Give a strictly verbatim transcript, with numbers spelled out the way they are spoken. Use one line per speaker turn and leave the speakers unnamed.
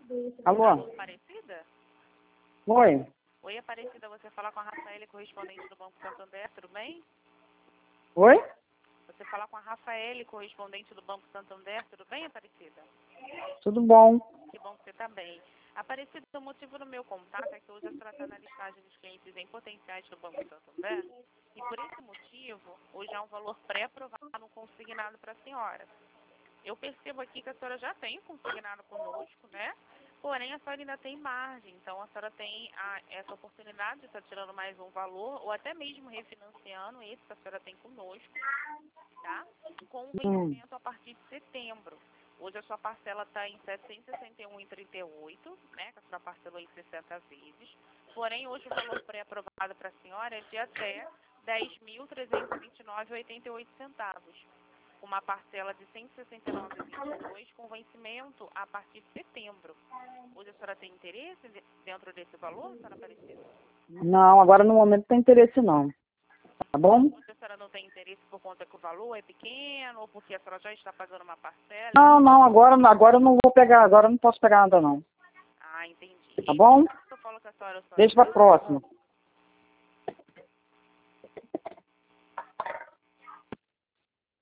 Alô?
Aparecida?
Oi?
Oi, Aparecida, você fala com a Rafaela, correspondente do Banco Santander, tudo bem?
Oi?
Você fala com a Rafaela, correspondente do Banco Santander, tudo bem, Aparecida?
Tudo bom?
Que bom que você está bem. Aparecida, o motivo do meu contato é que hoje a senhora está na listagem dos clientes em potenciais do Banco Santander e por esse motivo, hoje há um valor pré-aprovado consignado para a senhora. Eu percebo aqui que a senhora já tem consignado conosco, né? Porém, a senhora ainda tem margem, então a senhora tem a, essa oportunidade de estar tirando mais um valor ou até mesmo refinanciando esse que a senhora tem conosco, tá? Com um
Hum.
vencimento a partir de setembro. Hoje a sua parcela está em setecentos e sessenta e um vírgula trinta e oito, né? Que a senhora parcelou em sessenta vezes. Porém, hoje o valor pré-aprovado para a senhora é de até dez mil trezentos e vinte e nove vírgula oitenta e oito centavos. Uma parcela de cento e sessenta e nove vírgula vinte e dois com vencimento a partir de setembro. Hoje a senhora tem interesse dentro desse valor, senhora Aparecida?
Não, agora no momento não tem interesse não. Tá bom?
Hoje a senhora não tem interesse por conta que o valor é pequeno ou porque a senhora já está pagando uma parcela?
Não, não, agora, agora eu não vou pegar, agora eu não posso pegar nada não.
Ah, entendi.
Tá bom?
Eu falo que a senhora, a senhora
Deixa pra próxima.